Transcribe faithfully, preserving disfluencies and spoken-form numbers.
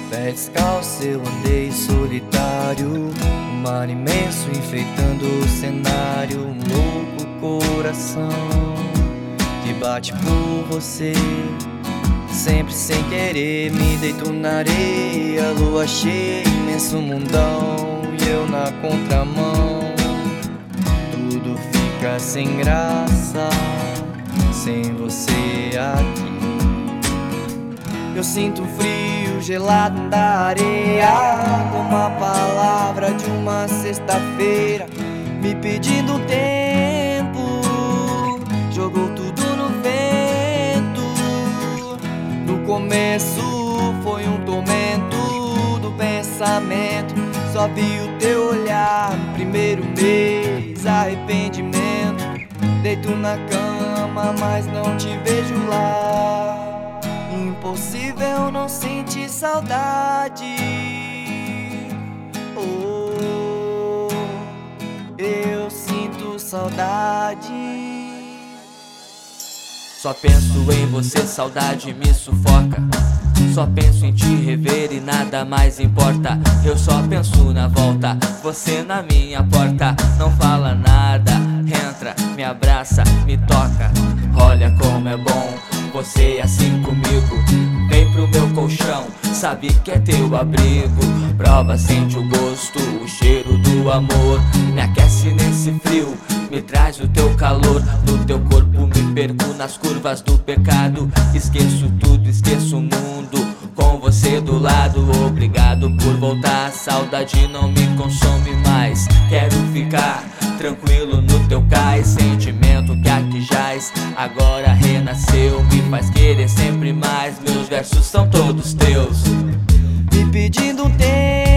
Pé descalço eu andei solitário, o mar imenso enfeitando o cenário. Um louco coração que bate por você, sempre sem querer. Me deito na areia, lua cheia, imenso mundão, e eu na contramão. Tudo fica sem graça sem você aqui. Eu sinto frio gelado da areia, como a palavra de uma sexta-feira, me pedindo tempo. Jogou tudo no vento. No começo foi um tormento do pensamento. Só vi o teu olhar no primeiro mês, arrependimento. Deito na cama, mas não te vejo lá. Impossível não sentir saudade. Oh, eu sinto saudade. Só penso em você, saudade me sufoca. Só penso em te rever e nada mais importa. Eu só penso na volta, você na minha porta. Não fala nada, entra, me abraça, me toca. Olha como é bom você assim comigo. Vem pro meu colchão, sabe que é teu abrigo. Prova, sente o gosto, o cheiro do amor. Me aquece nesse frio, me traz o teu calor. No teu corpo me perco nas curvas do pecado. Esqueço tudo, esqueço o mundo com você do lado. Obrigado por voltar, saudade não me consome mais. Quero ficar tranquilo no teu cais. Sentimento que aqui jaz, agora renasceu, me faz querer sempre mais. Meus versos são todos teus, me pedindo tempo.